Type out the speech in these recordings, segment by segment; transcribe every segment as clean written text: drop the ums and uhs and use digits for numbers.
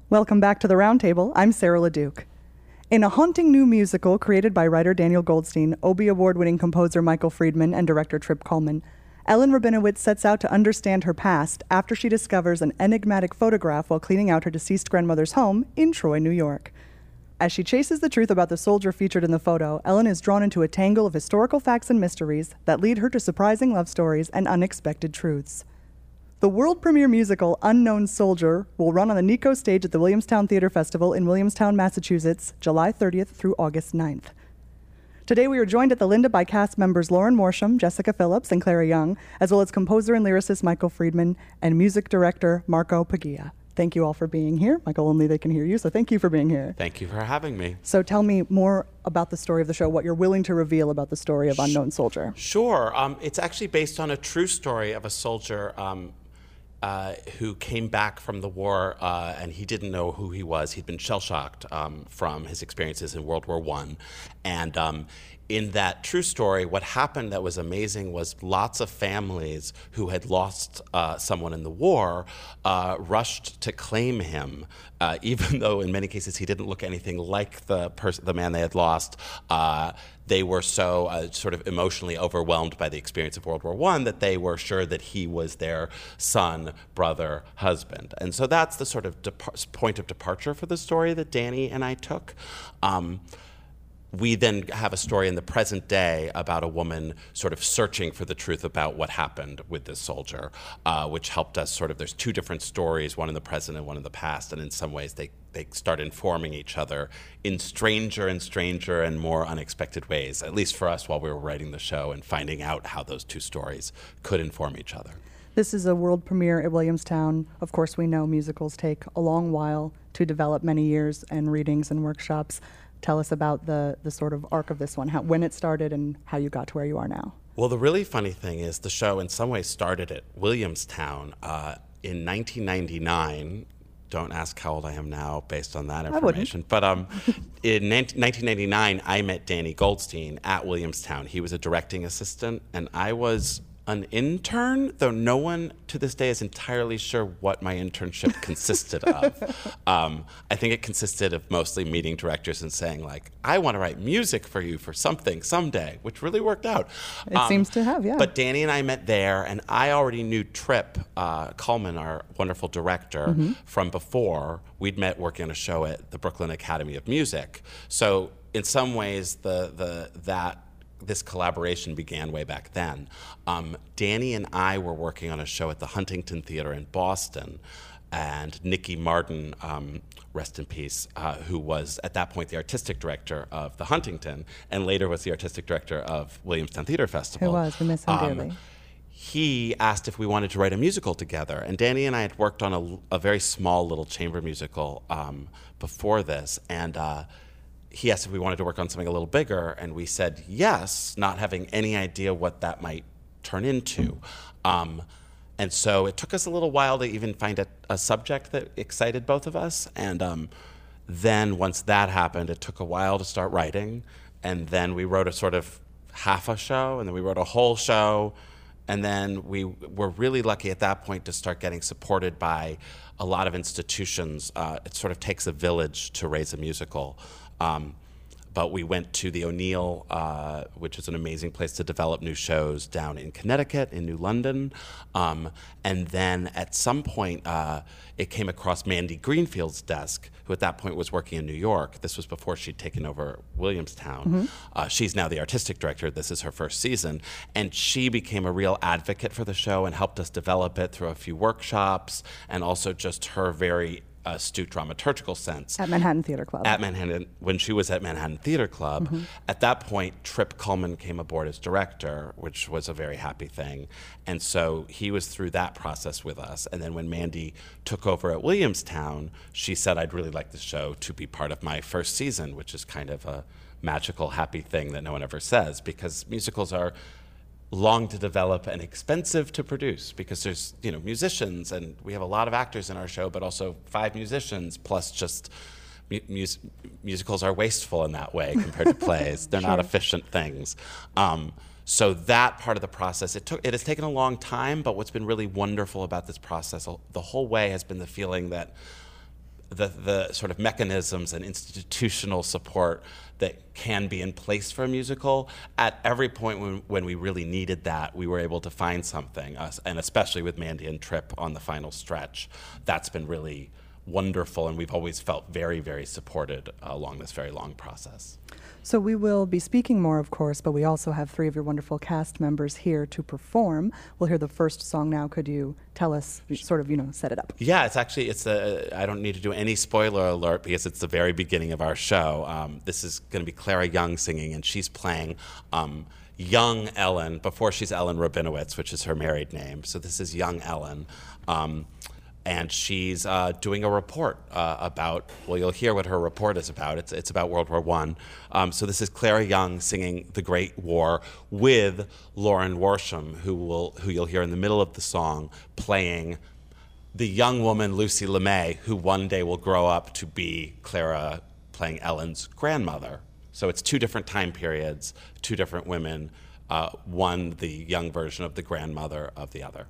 Welcome back to the Roundtable. I'm Sarah LeDuc. In a haunting new musical created by writer Daniel Goldstein, Obie Award-winning composer Michael Friedman, and director Trip Cullman, Ellen Rabinowitz sets out to understand her past after she discovers an enigmatic photograph while cleaning out her deceased grandmother's home in Troy, New York. As she chases the truth about the soldier featured in the photo, Ellen is drawn into a tangle of historical facts and mysteries that lead her to surprising love stories and unexpected truths. The world premiere musical Unknown Soldier will run on the Nico stage at the Williamstown Theater Festival in Williamstown, Massachusetts, July 30th through August 9th. Today we are joined at the Linda by cast members Lauren Morsham, Jessica Phillips, and Clara Young, as well as composer and lyricist Michael Friedman and music director Marco Paglia. Thank you all for being here. Michael, only they can hear you, so thank you for being here. Thank you for having me. So tell me more about the story of the show, what you're willing to reveal about the story of Unknown Soldier. Sure. It's actually based on a true story of a soldier who came back from the war, and he didn't know who he was. He'd been shell-shocked from his experiences in World War I. And in that true story, what happened that was amazing was lots of families who had lost someone in the war rushed to claim him, even though in many cases he didn't look anything like the man they had lost. They were so sort of emotionally overwhelmed by the experience of World War I that they were sure that he was their son, brother, husband. And so that's the sort of point of departure for the story that Danny and I took. We then have a story in the present day about a woman sort of searching for the truth about what happened with this soldier, which helped us sort of, there's two different stories, one in the present and one in the past, and in some ways they start informing each other in stranger and more unexpected ways, at least for us while we were writing the show and finding out how those two stories could inform each other. This is a world premiere at Williamstown. Of course, we know musicals take a long while to develop, many years and readings and workshops. Tell us about the sort of arc of this one, when it started and how you got to where you are now. Well, the really funny thing is the show in some ways started at Williamstown in 1999. Don't ask how old I am now based on that information. But in 1999, I met Danny Goldstein at Williamstown. He was a directing assistant, and I was an intern, though no one to this day is entirely sure what my internship consisted of. I think it consisted of mostly meeting directors and saying, like, I want to write music for you for something someday, which really worked out. It seems to have, yeah. But Danny and I met there, and I already knew Trip Cullman, our wonderful director, from before. We'd met working on a show at the Brooklyn Academy of Music. So in some ways, this collaboration began way back then. Danny and I were working on a show at the Huntington Theater in Boston, and Nikki Martin, rest in peace, who was at that point the artistic director of the Huntington and later was the artistic director of Williamstown Theater Festival. Who was, we miss him dearly. He asked if we wanted to write a musical together, and Danny and I had worked on a very small little chamber musical before this, and he asked if we wanted to work on something a little bigger, and we said yes, not having any idea what that might turn into. And so it took us a little while to even find a subject that excited both of us. And then once that happened, it took a while to start writing. And then we wrote a sort of half a show, and then we wrote a whole show. And then we were really lucky at that point to start getting supported by a lot of institutions. It sort of takes a village to raise a musical. But we went to the O'Neill, which is an amazing place to develop new shows down in Connecticut, in New London. And then at some point, it came across Mandy Greenfield's desk, who at that point was working in New York. This was before she'd taken over Williamstown. She's now the artistic director. This is her first season. And she became a real advocate for the show and helped us develop it through a few workshops, and also just her very astute dramaturgical sense. At Manhattan Theater Club. At Manhattan, when she was at Manhattan Theater Club. At that point, Trip Cullman came aboard as director, which was a very happy thing. And so he was through that process with us. And then when Mandy took over at Williamstown, she said, I'd really like the show to be part of my first season, which is kind of a magical, happy thing that no one ever says, because musicals are long to develop and expensive to produce, because there's, musicians, and we have a lot of actors in our show, but also 5 musicians, plus just musicals are wasteful in that way compared to plays. They're not efficient things. So that part of the process, it has taken a long time, but what's been really wonderful about this process the whole way has been the feeling that the sort of mechanisms and institutional support that can be in place for a musical. At every point when we really needed that, we were able to find something, and especially with Mandy and Trip on the final stretch, that's been really wonderful, and we've always felt very, very supported along this very long process. So we will be speaking more, of course, but we also have 3 of your wonderful cast members here to perform. We'll hear the first song now. Could you tell us, sort of, set it up? Yeah, I don't need to do any spoiler alert because it's the very beginning of our show. This is going to be Clara Young singing, and she's playing young Ellen before she's Ellen Rabinowitz, which is her married name. So this is young Ellen. And she's doing a report about, well, you'll hear what her report is about. It's about World War I. So this is Clara Young singing The Great War with Lauren Worsham, who you'll hear in the middle of the song playing the young woman Lucy LeMay, who one day will grow up to be Clara playing Ellen's grandmother. So it's 2 different time periods, 2 different women, one the young version of the grandmother of the other.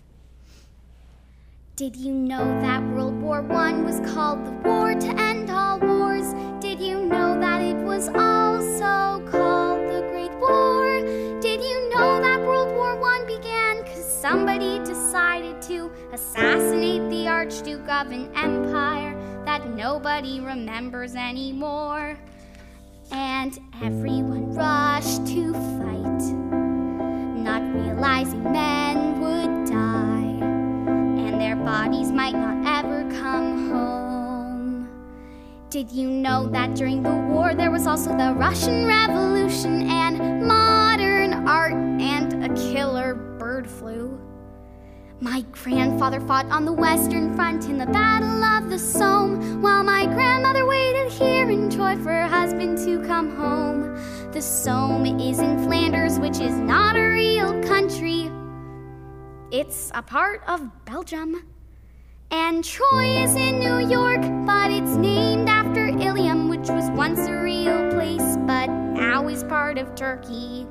Did you know that World War I was called the war to end all wars? Did you know that it was also called the Great War? Did you know that World War I began because somebody decided to assassinate the Archduke of an empire that nobody remembers anymore? And everyone rushed to fight, not realizing men would die, their bodies might not ever come home. Did you know that during the war there was also the Russian Revolution and modern art and a killer bird flu? My grandfather fought on the Western Front in the Battle of the Somme, while my grandmother waited here in Troy for her husband to come home. The Somme is in Flanders, which is not a real country. It's a part of Belgium. And Troy is in New York, but it's named after Ilium, which was once a real place, but now is part of Turkey.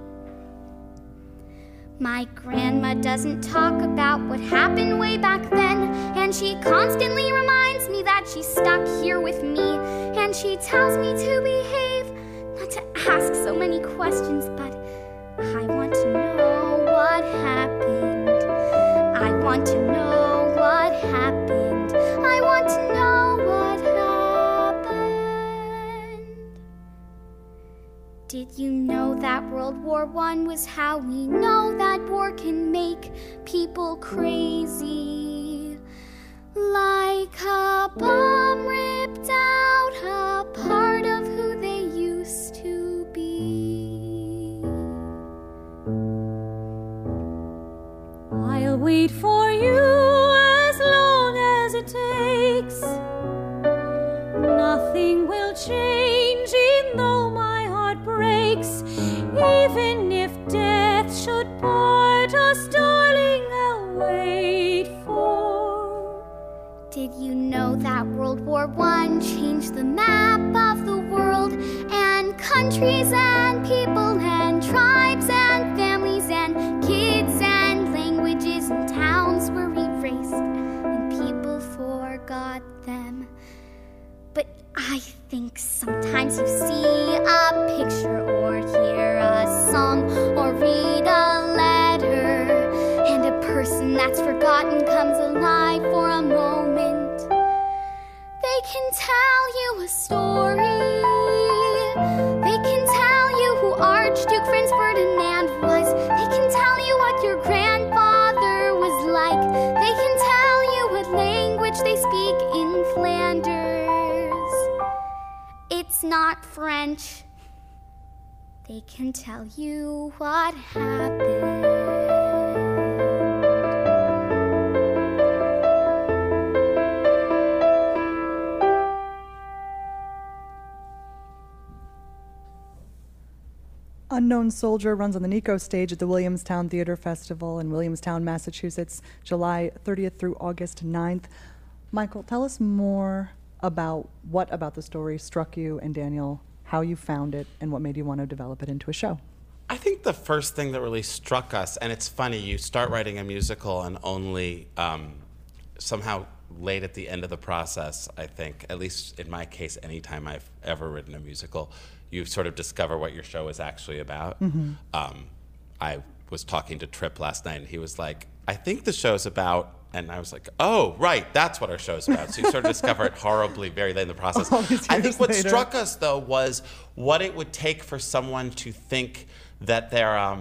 My grandma doesn't talk about what happened way back then, and she constantly reminds me that she's stuck here with me, and she tells me to behave, not to ask so many questions, but I want to know what happened. I want to know what happened. I want to know what happened. Did you know that World War I was how we know that war can make people crazy? Like a bomb ripped out a part of who they used to be. I'll wait for you as long as it takes. Nothing will change, even though my heart breaks. Even if death should part us, darling, I'll wait for. Did you know that World War I changed the map of the world, and countries and people and tribes and families and kids and languages and towns were erased and people forgot them? But I think sometimes you see a picture or hear a song or read a letter, and a person that's forgotten comes alive for a moment. They can tell you a story. They can tell you who Archduke Franz Ferdinand was. They can tell you what your grandfather was like. They can tell you what language they speak in Flanders. It's not French. They can tell you what happened. Unknown Soldier runs on the Nico stage at the Williamstown Theater Festival in Williamstown, Massachusetts, July 30th through August 9th. Michael, tell us more about what about the story struck you and Daniel, how you found it, and what made you want to develop it into a show. I think the first thing that really struck us, and it's funny, you start writing a musical and only somehow late at the end of the process, I think, at least in my case, anytime I've ever written a musical, you sort of discover what your show is actually about. Mm-hmm. I was talking to Tripp last night, and he was like, I think the show's about, and I was like, oh, right, that's what our show's about. So you sort of discover it horribly very late in the process. I think what struck us, though, was what it would take for someone to think that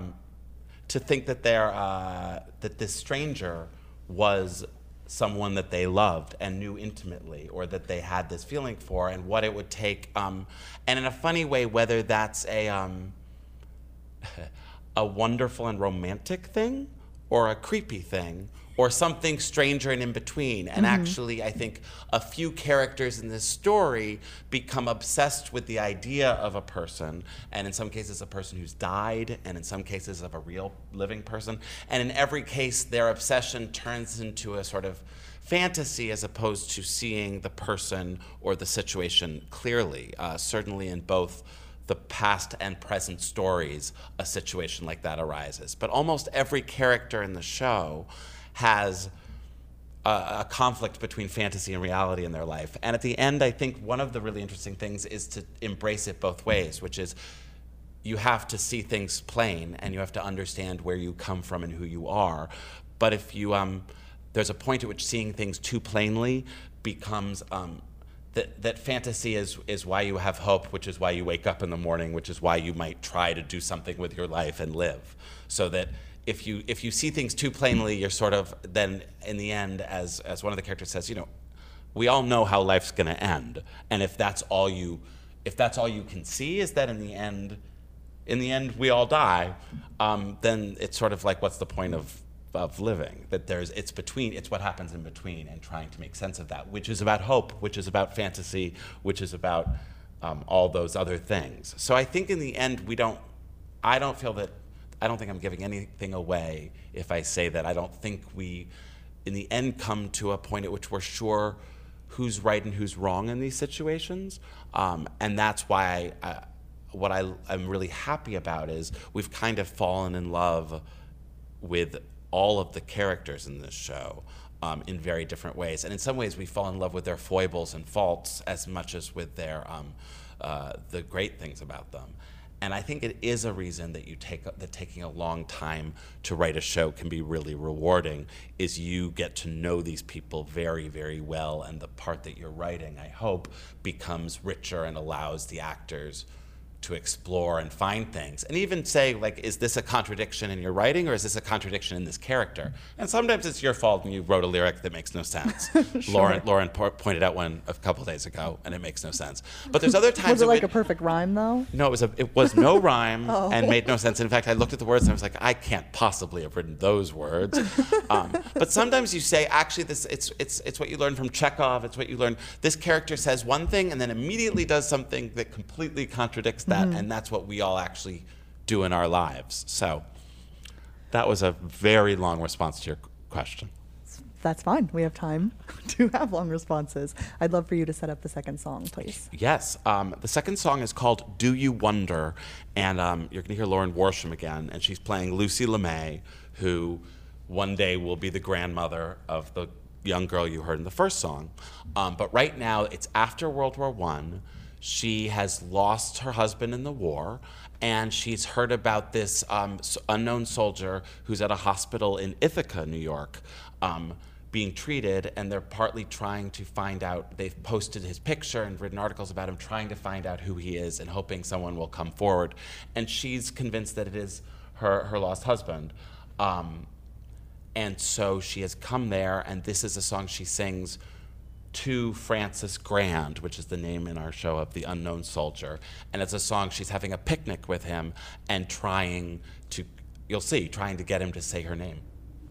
that this stranger was someone that they loved and knew intimately, or that they had this feeling for, and what it would take, and in a funny way, whether that's a wonderful and romantic thing, or a creepy thing, or something stranger and in between. And actually, I think a few characters in this story become obsessed with the idea of a person, and in some cases a person who's died, and in some cases of a real living person. And in every case, their obsession turns into a sort of fantasy as opposed to seeing the person or the situation clearly. Certainly in both the past and present stories, a situation like that arises. But almost every character in the show has a conflict between fantasy and reality in their life. And at the end, I think one of the really interesting things is to embrace it both ways, which is you have to see things plain, and you have to understand where you come from and who you are. But if you, there's a point at which seeing things too plainly becomes, that fantasy is why you have hope, which is why you wake up in the morning, which is why you might try to do something with your life and live. So that if you see things too plainly, you're sort of then in the end, as one of the characters says, we all know how life's going to end, and if that's all you can see is that in the end we all die, then it's sort of like, what's the point of living? That it's what happens in between, and trying to make sense of that, which is about hope, which is about fantasy, which is about all those other things. So I think in the end, I don't think I'm giving anything away if I say that I don't think we, in the end, come to a point at which we're sure who's right and who's wrong in these situations. And that's why what I'm really happy about is we've kind of fallen in love with all of the characters in this show in very different ways. And in some ways, we fall in love with their foibles and faults as much as with their the great things about them. And I think it is a reason that taking a long time to write a show can be really rewarding, is you get to know these people very, very well, and the part that you're writing, I hope, becomes richer and allows the actors to explore and find things, and even say, like, is this a contradiction in your writing, or is this a contradiction in this character? And sometimes it's your fault and you wrote a lyric that makes no sense. Sure. Lauren pointed out one a couple days ago, and it makes no sense. But there's other times. Was it like a perfect rhyme, though? No, it was no rhyme and made no sense. And in fact, I looked at the words and I was like, I can't possibly have written those words. But sometimes you say, actually, it's what you learn from Chekhov. It's what you learn. This character says one thing and then immediately does something that completely contradicts that, and that's what we all actually do in our lives. So that was a very long response to your question. That's fine. We have time to have long responses. I'd love for you to set up the second song, please. Yes. The second song is called Do You Wonder? And you're going to hear Lauren Worsham again, and she's playing Lucy LeMay, who one day will be the grandmother of the young girl you heard in the first song. But right now, it's after World War I. She has lost her husband in the war, and she's heard about this unknown soldier who's at a hospital in Ithaca, New York, being treated, and they're partly trying to find out. They've posted his picture and written articles about him, trying to find out who he is and hoping someone will come forward. And she's convinced that it is her lost husband. And so she has come there, and this is a song she sings to Francis Grand, which is the name in our show of the unknown soldier. And it's a song she's having a picnic with him and trying to get him to say her name.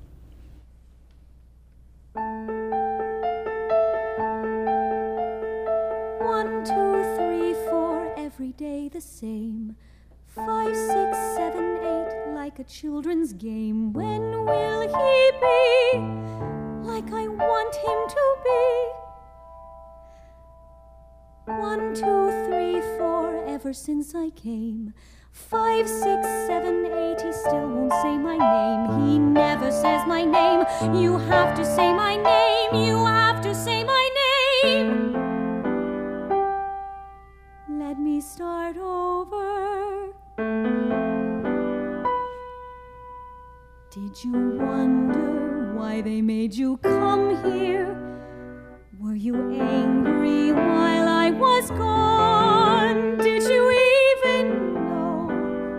1, 2, 3, 4, every day the same. 5, 6, 7, 8, like a children's game. When will he be like I want him to be? 1, 2, 3, 4, ever since I came. 5, 6, 7, 8, he still won't say my name. He never says my name. You have to say my name. You have to Did you wonder why they made you come here? Were you angry while I was gone? Did you even know?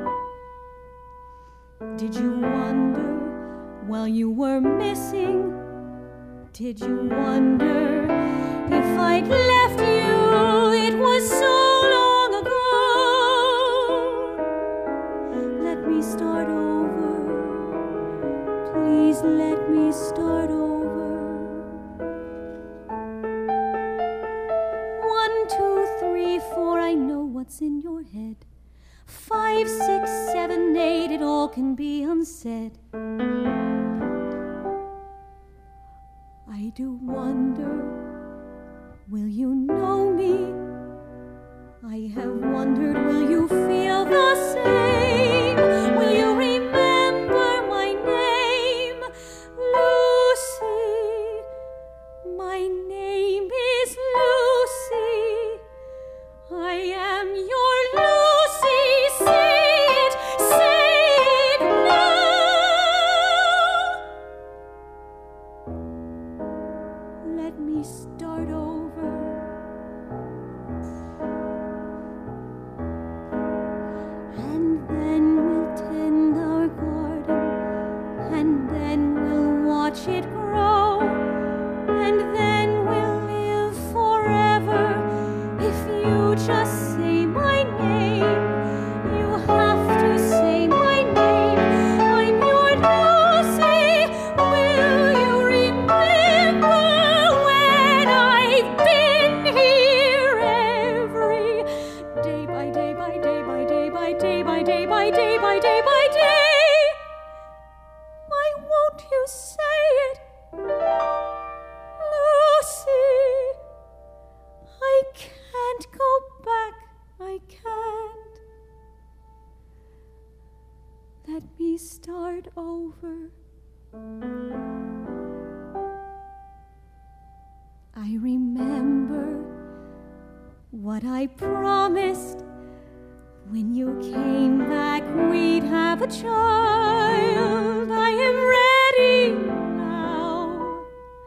Did you wonder while you were missing? Did you wonder if I'd left you? It was so long ago. Let me start over. Please let me start over. 1, 2, 3, 4, I know what's in your head. 5, 6, 7, 8, it all can be unsaid. I do wonder, will you know me? I have wondered, will you feel the same? Will you remember my name? Lucy, my name is Lucy. I am your Lucy. Say it now. Let me start over. And then we'll tend our garden, and then we'll watch it grow, and then we'll live forever. If you just say my name, you have to say my name. I'm your Lucy. Will you remember when I've been here every day by day by day by day by day by day by day by day by day? Why won't you say it? Lucy, I can't go back. I can't. Let me start over. I remember what I promised. When you came back, we'd have a child. I am ready now.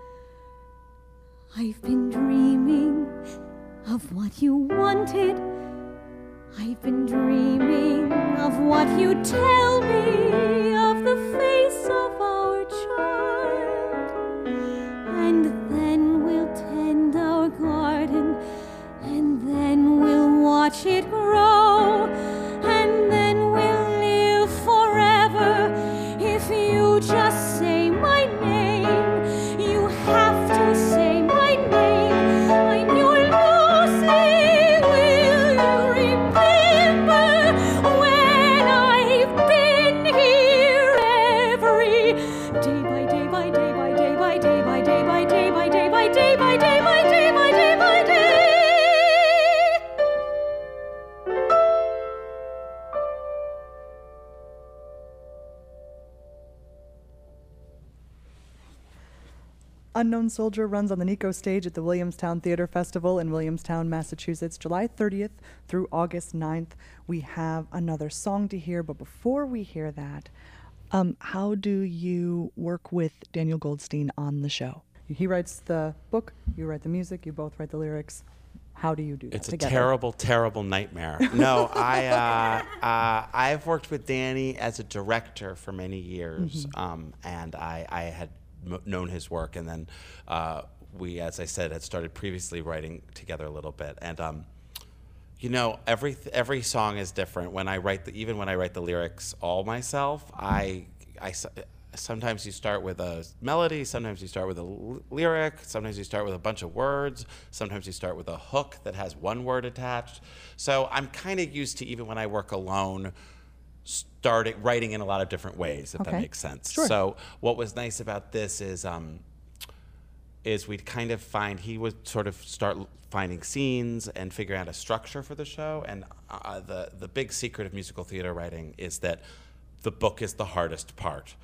I've been dreaming of what you wanted. I've been dreaming of what you tell me of the face of our child. And then we'll tend our garden, and then we'll watch it grow, and then we'll live forever. If you just say my name, you have to say my name. I'm your Lucy. Will you remember when I've been here every day by day by day by day by day by day by day by day by day by day by day by day by day? Unknown Soldier runs on the Nico stage at the Williamstown Theater Festival in Williamstown, Massachusetts, July 30th through August 9th. We have another song to hear, but before we hear that, how do you work with Daniel Goldstein on the show? He writes the book, you write the music, you both write the lyrics. How do you do that It's together? a terrible, terrible nightmare. No, I've worked with Danny as a director for many years, and I had known his work, and then we, as I said, had started previously writing together a little bit. And you know, every song is different. When I write even when I write the lyrics all myself, sometimes you start with a melody, sometimes you start with a lyric, sometimes you start with a bunch of words, sometimes you start with a hook that has one word attached. So I'm kind of used to, even when I work alone, writing in a lot of different ways, if that makes sense. Sure. So what was nice about this is we'd kind of he would sort of start finding scenes and figuring out a structure for the show. And the big secret of musical theater writing is that the book is the hardest part.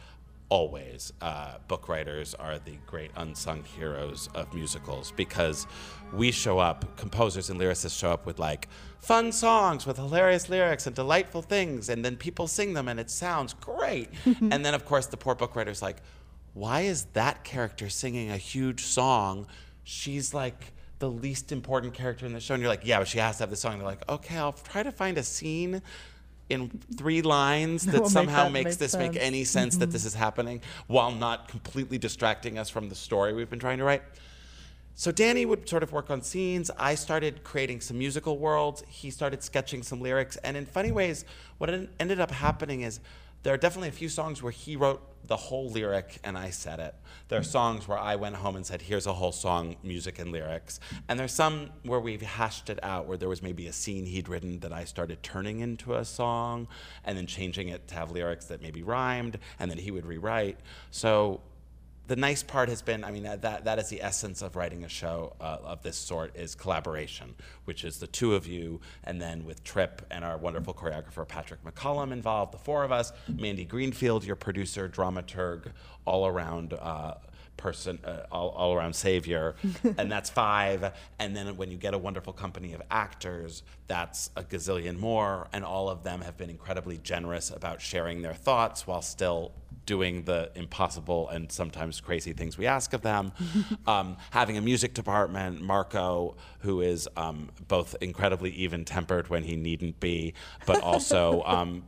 always, book writers are the great unsung heroes of musicals, because we show up, composers and lyricists show up with like fun songs with hilarious lyrics and delightful things, and then people sing them and it sounds great. And then of course the poor book writer's like, why is that character singing a huge song? She's like the least important character in the show. And you're like, yeah, but she has to have this song. And they're like, okay, I'll try to find a scene in 3 lines that somehow makes this make any sense that this is happening, while not completely distracting us from the story we've been trying to write. So Danny would sort of work on scenes. I started creating some musical worlds. He started sketching some lyrics. And in funny ways, what ended up happening is there are definitely a few songs where he wrote the whole lyric and I said it. There are songs where I went home and said, here's a whole song, music and lyrics. And there's some where we've hashed it out, where there was maybe a scene he'd written that I started turning into a song and then changing it to have lyrics that maybe rhymed, and then he would rewrite. So the nice part has been, I mean, that is the essence of writing a show of this sort, is collaboration, which is the 2 of you, and then with Trip and our wonderful choreographer Patrick McCullum involved, the 4 of us, Mandy Greenfield, your producer, dramaturg, all-around person, all-around savior, and that's 5. And then when you get a wonderful company of actors, that's a gazillion more, and all of them have been incredibly generous about sharing their thoughts while still doing the impossible and sometimes crazy things we ask of them. Having a music department, Marco, who is both incredibly even-tempered when he needn't be, but also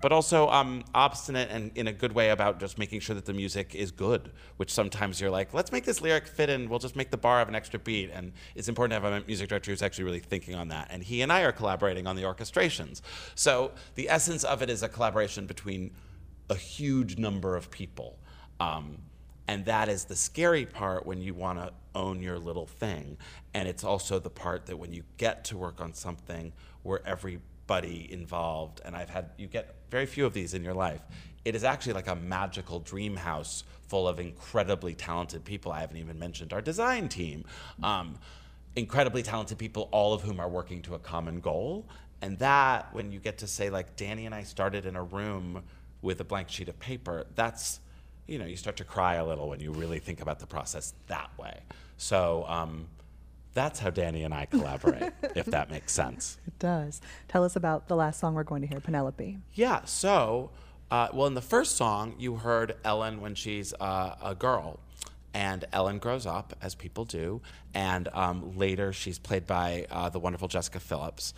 obstinate and in a good way about just making sure that the music is good, which sometimes you're like, let's make this lyric fit in, we'll just make the bar have an extra beat. And it's important to have a music director who's actually really thinking on that. And he and I are collaborating on the orchestrations. So the essence of it is a collaboration between a huge number of people. And that is the scary part when you want to own your little thing. And it's also the part that when you get to work on something where everybody involved, and you get very few of these in your life, it is actually like a magical dream house full of incredibly talented people. I haven't even mentioned our design team. Incredibly talented people, all of whom are working to a common goal. And that, when you get to say, like, Danny and I started in a room with a blank sheet of paper, that's, you start to cry a little when you really think about the process that way. So that's how Danny and I collaborate, if that makes sense. It does. Tell us about the last song we're going to hear, Penelope. Yeah, so, in the first song, you heard Ellen when she's a girl. And Ellen grows up, as people do, and later she's played by the wonderful Jessica Phillips.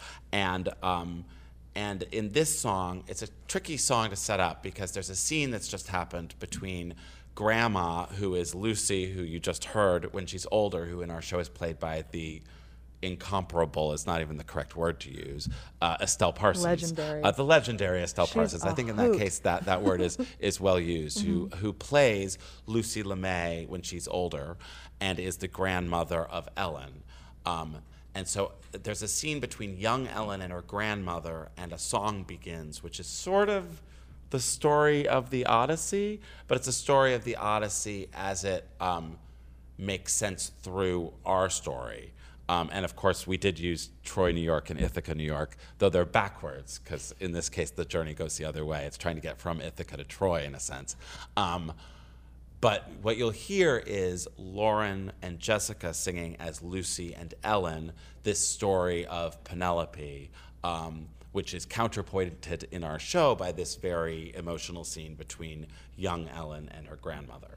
And in this song, it's a tricky song to set up because there's a scene that's just happened between Grandma, who is Lucy, who you just heard when she's older, who in our show is played by the incomparable, is not even the correct word to use, Estelle Parsons. Legendary. The legendary Estelle Parsons. I think in that case that word is well used, who plays Lucy LeMay when she's older and is the grandmother of Ellen. And so there's a scene between young Ellen and her grandmother, and a song begins, which is sort of the story of the Odyssey, but it's a story of the Odyssey as it makes sense through our story. And of course, we did use Troy, New York and Ithaca, New York, though they're backwards, because in this case, the journey goes the other way. It's trying to get from Ithaca to Troy, in a sense. But what you'll hear is Lauren and Jessica singing as Lucy and Ellen this story of Penelope, which is counterpointed in our show by this very emotional scene between young Ellen and her grandmother.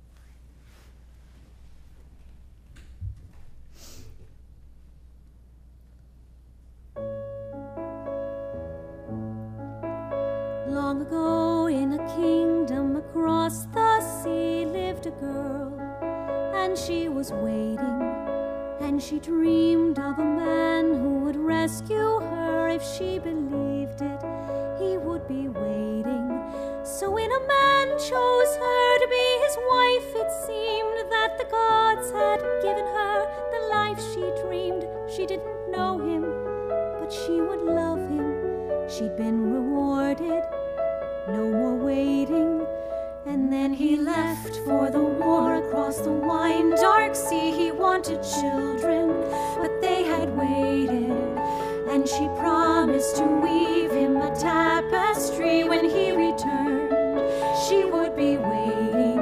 Long ago in a kingdom across the sea lived a girl, and she was waiting, and she dreamed of a man who would rescue her. If she believed it, he would be waiting. So when a man chose her to be his wife, it seemed that the gods had given her the life she dreamed. She didn't know him, but she would love him. She'd been rewarded, no more waiting. And then he left for the war across the wine dark sea. He wanted children, but they had waited. And she promised to weave him a tapestry. When he returned, she would be waiting.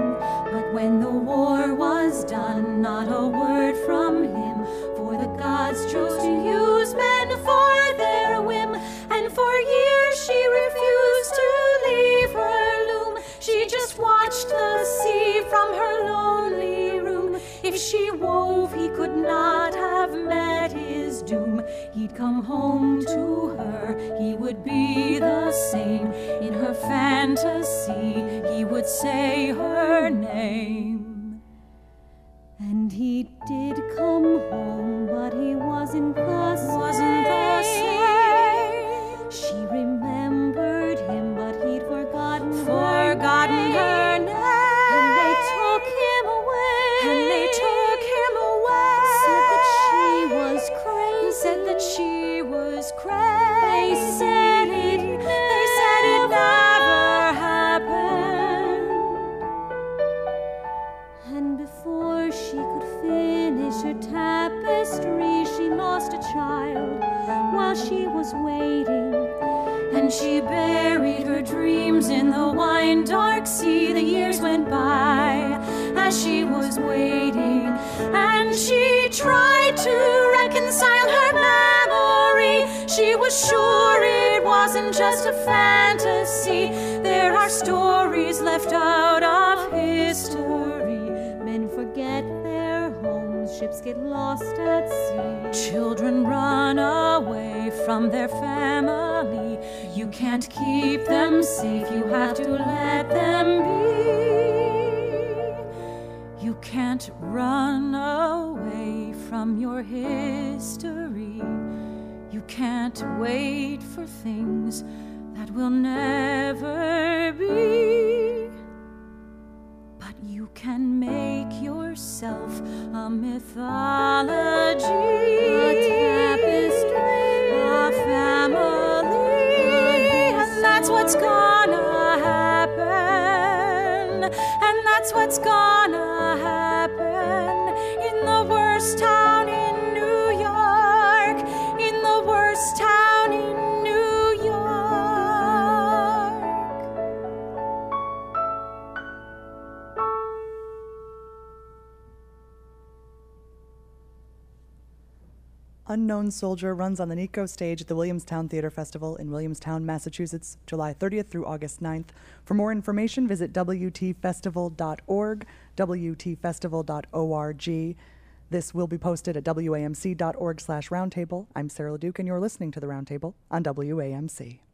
doom. He'd come home to her, he would be the same. In her fantasy, he would say her name. And he did come home, but he wasn't the same. She remembered him, but he'd forgotten her name. And they took him away. Said that she was crazy. They said it never happened. And before she could finish her tapestry, she lost a child while she was waiting. And she buried her dreams in the wine dark sea. The years went by as she was waiting, and she tried to reconcile her memory. She was sure it wasn't just a fantasy. There are stories left out of history. Men forget their homes, ships get lost at sea. Children run away from their family. You can't keep them safe, you have to let them be. You can't run away from your history. You can't wait for things that will never be. But you can make yourself a mythology, a tapestry, a family. And that's what's gonna happen. And that's what's gonna happen in the worst town in New York. In the worst town in New York. Unknown Soldier runs on the Nico stage at the Williamstown Theater Festival in Williamstown, Massachusetts, July 30th through August 9th. For more information, visit WTFestival.org, WTFestival.org. This will be posted at WAMC.org/roundtable. I'm Sarah LeDuc, and you're listening to The Roundtable on WAMC.